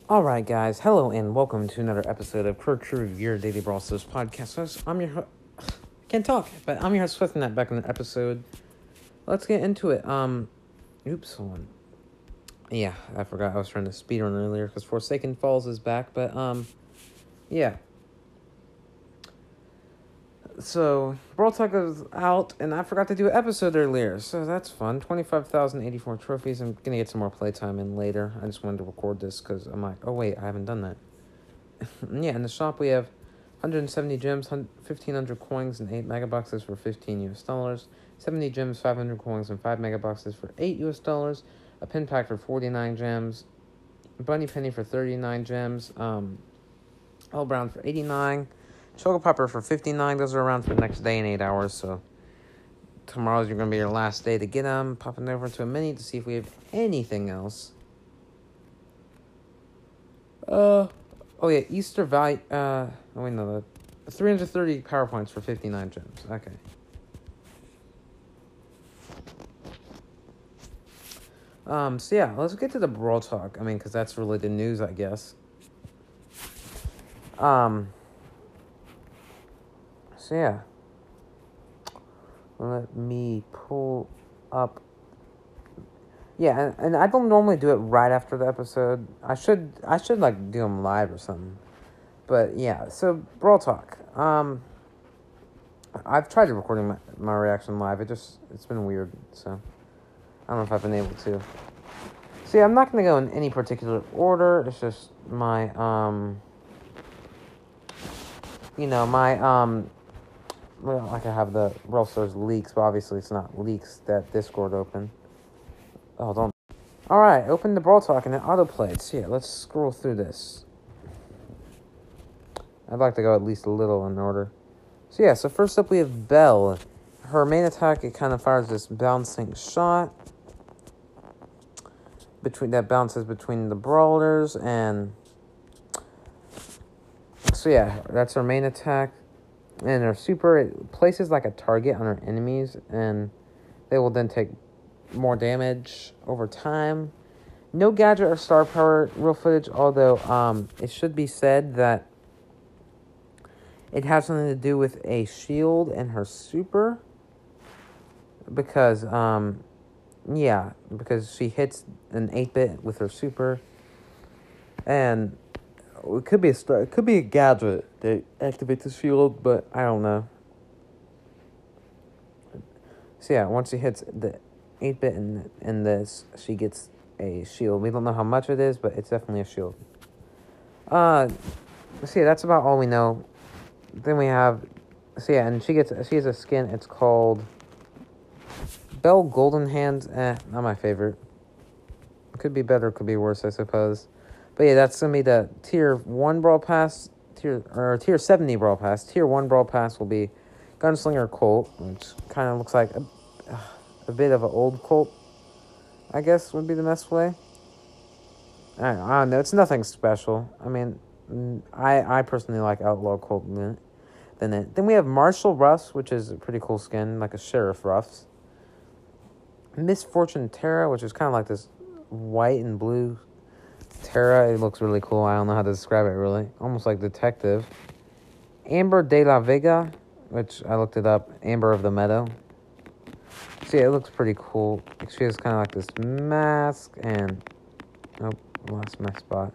Alright, guys, hello and welcome to another episode of Quirk Review, your daily Brawl Stars podcast. I'm your can't talk, but I'm your host, Swiftnet, back in the episode. Let's get into it. Oops, hold on. Yeah, I forgot I was trying to speedrun earlier because Forsaken Falls is back, but, yeah. So, Brawl Talk is out, and I forgot to do an episode earlier, so that's fun. 25,084 trophies. I'm gonna get some more playtime in later. I just wanted to record this because I'm like, oh wait, I haven't done that. Yeah, in the shop we have 170 gems, 1,500 coins, and 8 megaboxes for $15 US. 70 gems, 500 coins, and 5 megaboxes for $8 US. A pin pack for 49 gems. Bunny Penny for 39 gems. L Brown for 89. Choco Popper for 59. Those are around for the next day in 8 hours, so tomorrow's going to be your last day to get them. Popping over to a mini to see if we have anything else. Oh yeah, Easter Valley, oh wait, no, 330 power points for 59 gems, okay. So yeah, let's get to the Brawl Talk, because that's really the news, I guess. So yeah, let me pull up. Yeah, and I don't normally do it right after the episode. I should like do them live or something. But yeah, so Brawl Talk. I've tried recording my reaction live. It's been weird. So I don't know if I've been able to. So yeah, I'm not gonna go in any particular order. It's just my well, like I have the Brawl Stars leaks, but obviously it's not leaks that Discord open. Oh, don't. Alright, open the Brawl Talk and it autoplayed. So yeah, let's scroll through this. I'd like to go at least a little in order. So yeah, so first up we have Belle. Her main attack, it kind of fires this bouncing shot. That bounces between the brawlers, and so yeah, that's her main attack. And her super, it places like a target on her enemies, and they will then take more damage over time. No gadget or star power real footage, although it should be said that it has something to do with a shield and her super, because because she hits an 8-bit with her super, and it could be a gadget that activates the shield, but I don't know. So yeah, once she hits the 8-bit in this, she gets a shield. We don't know how much it is, but it's definitely a shield. So yeah, that's about all we know. Then we have, so yeah, and she has a skin. It's called Belle Golden Hands. Not my favorite. It could be better, could be worse, I suppose. But yeah, that's going to be the Tier 1 Brawl Pass, Tier 70 Brawl Pass. Tier 1 Brawl Pass will be Gunslinger Colt, which kind of looks like a bit of an old Colt, I guess would be the best way. I don't know, it's nothing special. I personally like Outlaw Colt than it. Then we have Marshall Ruffs, which is a pretty cool skin, like a Sheriff Ruffs. Misfortune Terra, which is kind of like this white and blue Terra. It looks really cool. I don't know how to describe it, really. Almost like Detective. Amber de la Vega, which I looked it up. Amber of the Meadow. So yeah, it looks pretty cool. She has kind of like this mask, and oh, lost my spot.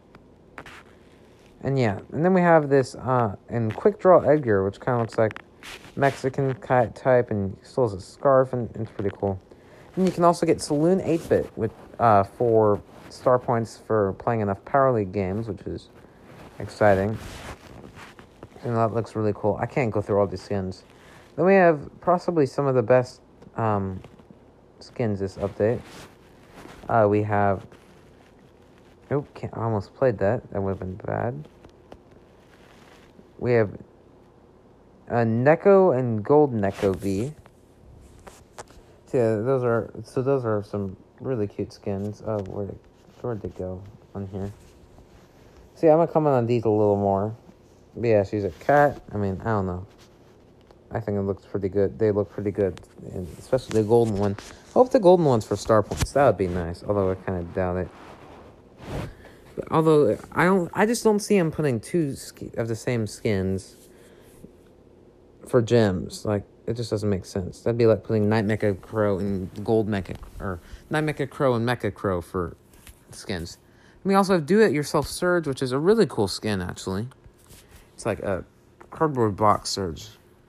And yeah, and then we have this and Quick Draw Edgar, which kind of looks like Mexican type, and still has a scarf, and it's pretty cool. And you can also get Saloon 8-bit with for star points for playing enough Power League games, which is exciting. And that looks really cool. I can't go through all these skins. Then we have possibly some of the best skins this update. We have... Oh, I almost played that. That would have been bad. We have a Neko and Gold Neko V. So yeah, those are some really cute skins. Oh, where'd they go on here? See, I'm gonna comment on these a little more. But yeah, she's a cat. I don't know. I think it looks pretty good. They look pretty good, and especially the golden one. Hope the golden one's for star points. That would be nice, although I kind of doubt it. Although I just don't see him putting two of the same skins for gems. Like, it just doesn't make sense. That'd be like putting Night Mecha Crow and Gold Mecha, or Night Mecha Crow and Mecha Crow for skins. And we also have Do-It-Yourself Surge, which is a really cool skin, actually. It's like a cardboard box Surge.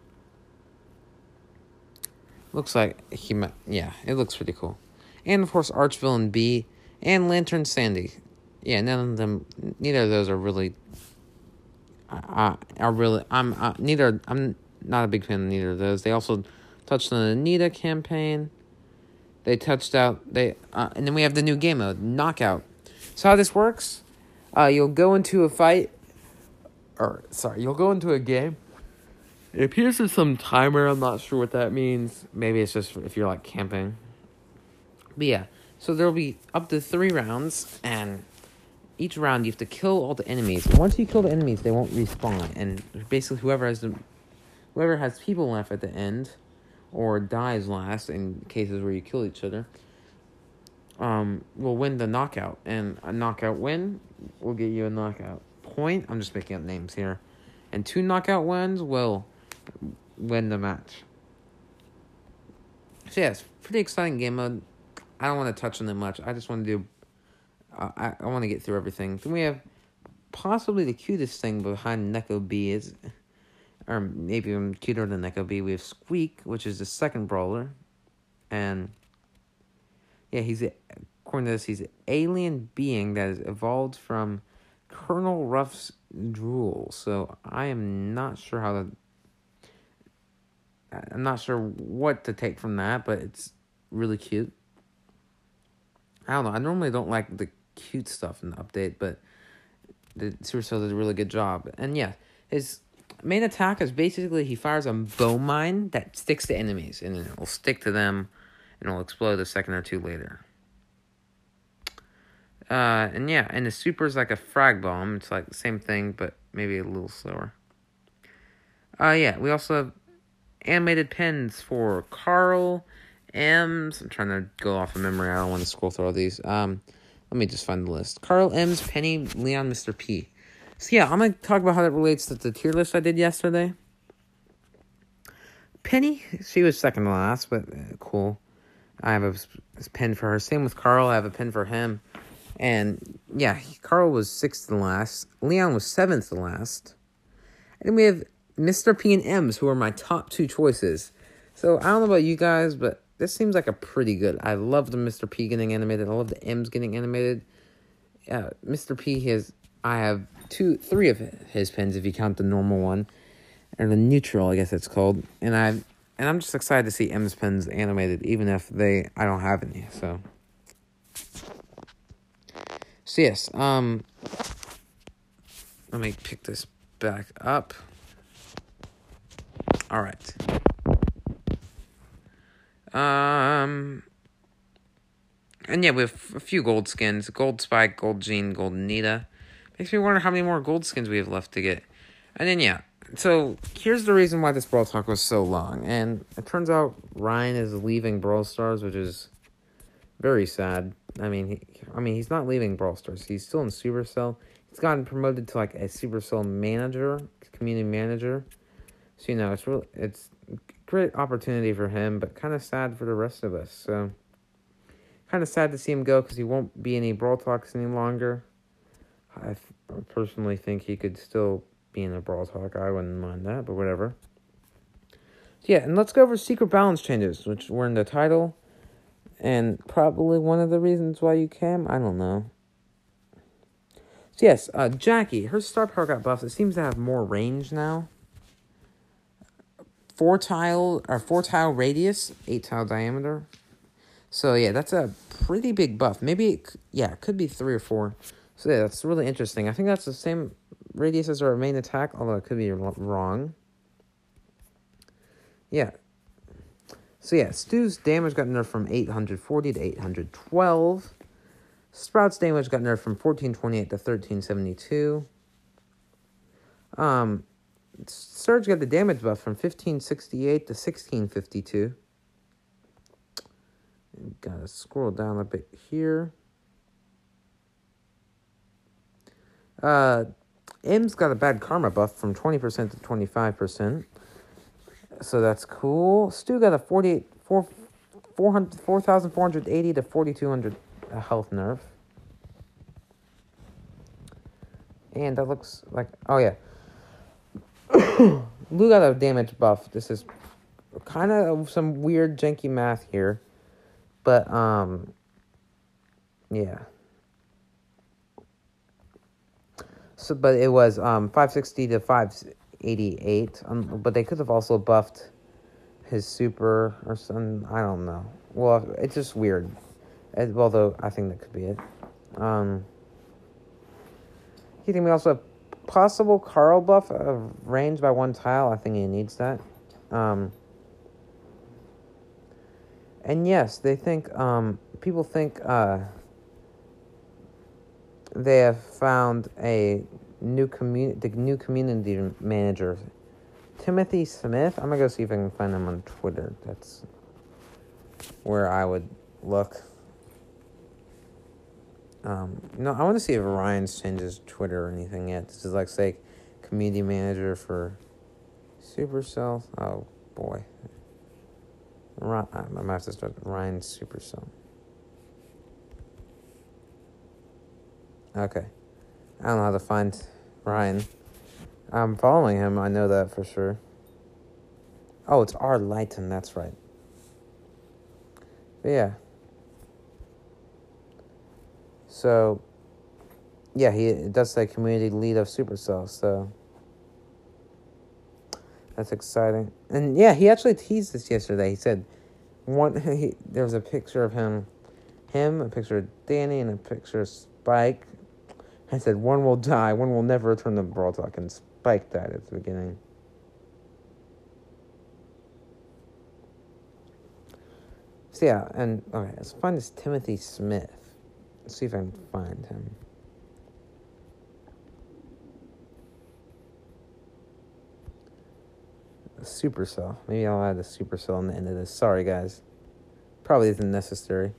Looks like it looks pretty cool. And of course, Archvillain B and Lantern Sandy. Yeah, neither of those are really. I'm not a big fan of neither of those. They also touched on the Nita campaign. They touched out and then we have the new game mode, Knockout. So how this works? You'll go into a game. It appears there's some timer. I'm not sure what that means. Maybe it's just if you're like camping. But yeah, so there'll be up to 3 rounds, and each round you have to kill all the enemies. Once you kill the enemies, they won't respawn, and basically whoever has people left at the end, or dies last in cases where you kill each other, will win the knockout. And a knockout win will get you a knockout point. I'm just making up names here. And 2 knockout wins will win the match. So yeah, it's pretty exciting game mode. I don't want to touch on it much. I just want to do... I want to get through everything. Then we have possibly the cutest thing behind Neko B is... Or maybe even cuter than Neko B. We have Squeak, which is the second brawler. And... yeah, according to this, he's an alien being that has evolved from Colonel Ruff's drool. So I am not sure I'm not sure what to take from that, but it's really cute. I don't know. I normally don't like the cute stuff in the update, but the Supercell did a really good job. And yeah, his main attack is basically he fires a bone mine that sticks to enemies, and it will stick to them, and it will explode a second or two later. And the super is like a frag bomb. It's like the same thing, but maybe a little slower. We also have animated pins for Carl, Ems. I'm trying to go off of memory. I don't want to scroll through all these. Let me just find the list. Carl, Ems, Penny, Leon, Mr. P. So yeah, I'm going to talk about how that relates to the tier list I did yesterday. Penny, she was second to last, but cool. I have a pin for her. Same with Carl. I have a pin for him. And yeah, Carl was 6th to last. Leon was 7th to last. And then we have Mr. P and Ems, who are my top 2 choices. So I don't know about you guys, but this seems like a pretty good. I love the Mr. P getting animated. I love the Ems getting animated. Mr. P I have 3 of his pins if you count the normal one, or the neutral, I guess it's called. And I'm just excited to see Ems pins animated, even if I don't have any. So yes, let me pick this back up. All right. And yeah, we have a few gold skins. Gold Spike, Gold Jean, Gold Nita. Makes me wonder how many more gold skins we have left to get. And then, yeah. So, here's the reason why this Brawl Talk was so long. And it turns out Ryan is leaving Brawl Stars, which is very sad. I mean, he's not leaving Brawl Stars. He's still in Supercell. He's gotten promoted to, like, a Supercell manager, community manager. So, it's a great opportunity for him, but kind of sad for the rest of us. So, kind of sad to see him go because he won't be any Brawl Talks any longer. I personally think he could still be in a Brawl Talk. I wouldn't mind that, but whatever. So yeah, and let's go over secret balance changes, which were in the title. And probably one of the reasons why you came. I don't know. So yes, Jackie, her star power got buffed. It seems to have more range now. 4-tile radius, 8-tile diameter. So yeah, that's a pretty big buff. Maybe, it could be 3 or 4. So yeah, that's really interesting. I think that's the same radius as our main attack, although it could be wrong. Yeah. So yeah, Stu's damage got nerfed from 840 to 812. Sprout's damage got nerfed from 1428 to 1372. Surge got the damage buff from 1568 to 1652. Gotta scroll down a bit here. M's got a bad karma buff from 20% to 25%. So that's cool. Stu got a 4,480 to 4,200 health nerf. And that looks like... Oh, yeah. Lou got a damage buff. This is kind of some weird janky math here. But, yeah. So, but it was 560 to 588. But they could have also buffed his super or something. I don't know. Well, it's just weird. Although I think that could be it. You think we also have possible Carl buff of range by one tile? I think he needs that. And yes, they think people think they have found the new community manager, Timothy Smith. I'm gonna go see if I can find him on Twitter. That's where I would look. No, I want to see if Ryan's changed his Twitter or anything yet. This is like, say, community manager for Supercell. Oh boy, I'm gonna have to start Ryan's Supercell. Okay, I don't know how to find Ryan. I'm following him. I know that for sure. Oh, it's R. Lighton. That's right. But yeah. So, yeah, it does say community lead of Supercell, so that's exciting. And yeah, he actually teased this yesterday. He said there was a picture of him, a picture of Danny, and a picture of Spike. I said, one will die, one will never return to Brawl Talk, and Spike died at the beginning. So yeah, and okay, let's find this Timothy Smith. Let's see if I can find him. Supercell. Maybe I'll add the Supercell on the end of this. Sorry, guys. Probably isn't necessary.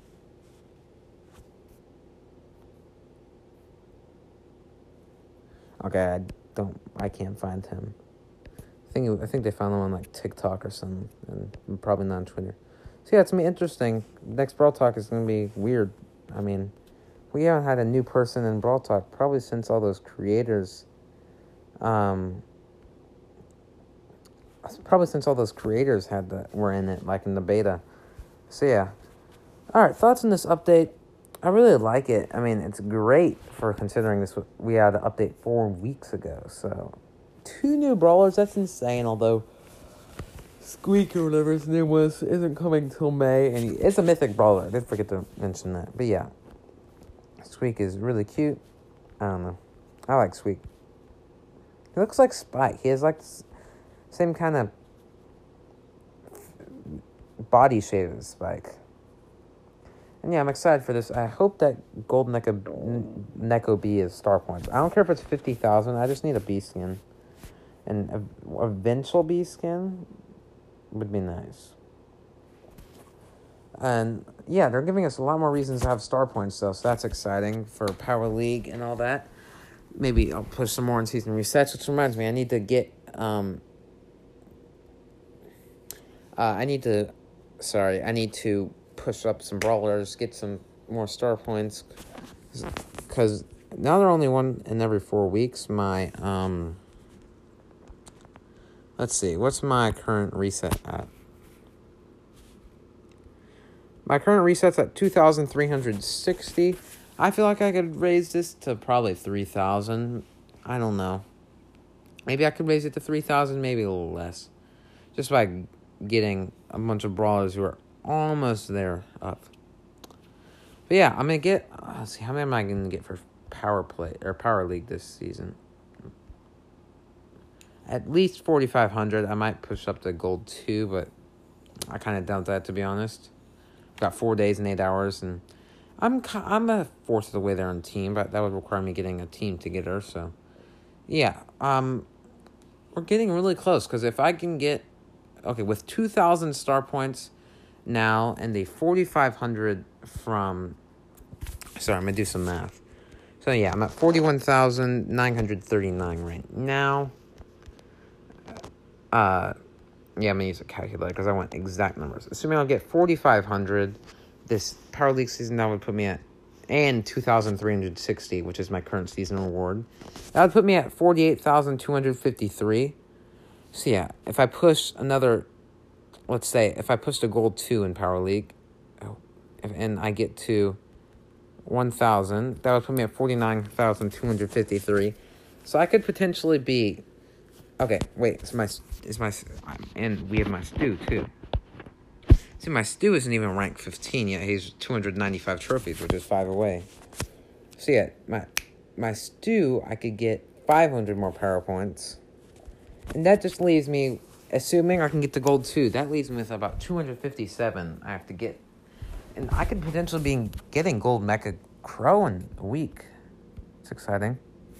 Okay, I can't find him. I think they found him on like TikTok or something, and probably not on Twitter. So yeah, it's gonna be interesting. Next Brawl Talk is gonna be weird. I mean, we haven't had a new person in Brawl Talk probably since all those creators. Probably since all those creators were in it, like in the beta. So yeah. All right, thoughts on this update? I really like it. I mean, it's great for considering this. We had an update 4 weeks ago, so 2 new brawlers. That's insane. Although Squeak or whatever his name was isn't coming till May, and it's a mythic brawler. I did forget to mention that, but yeah, Squeak is really cute. I don't know. I like Squeak. He looks like Spike. He has like same kind of body shape as Spike. And yeah, I'm excited for this. I hope that Gold Neko B is star points. I don't care if it's 50,000. I just need a B skin. And a eventual B skin would be nice. And yeah, they're giving us a lot more reasons to have star points, though. So that's exciting for Power League and all that. Maybe I'll push some more in season resets, which reminds me, I need to get... I need to push up some brawlers, get some more star points, because now they're only one in every 4 weeks. My let's see, what's my current reset at? My current reset's at 2,360. I feel like I could raise this to probably 3,000. I don't know. Maybe I could raise it to 3,000, maybe a little less, just by getting a bunch of brawlers who are almost there up. But yeah, I'm gonna get. Let's see, how many am I gonna get for Power League this season? At least 4,500. I might push up to Gold 2, but I kind of doubt that, to be honest. Got 4 days and 8 hours, and I'm a fourth of the way there on team, but that would require me getting a team to get her. So yeah, we're getting really close, because if I can get with 2,000 star points now and the 4,500 from... Sorry, I'm going to do some math. So yeah, I'm at 41,939 right now. Yeah, I'm gonna use a calculator because I want exact numbers. Assuming I'll get 4,500, this Power League season, that would put me at, and 2,360, which is my current season reward. That would put me at 48,253. So yeah, if I push another, let's say, if I push to gold 2 in Power League, and I get to 1,000, that would put me at 49,253. So I could potentially be, okay, wait, and we have my Stu too. See, my Stu isn't even ranked 15 yet. He's 295 trophies, which is 5 away. So yeah, my Stu, I could get 500 more power points. And that just leaves me, assuming I can get to gold 2, that leaves me with about 257 I have to get. And I could potentially be getting gold Mecha Crow in a week. It's exciting.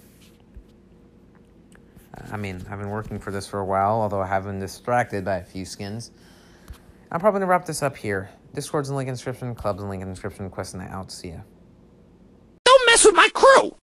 I mean, I've been working for this for a while, although I have been distracted by a few skins. I'm probably going to wrap this up here. Discord's in the link in the description, club's in the link in the description, quest and I out. See ya. Don't mess with my crew!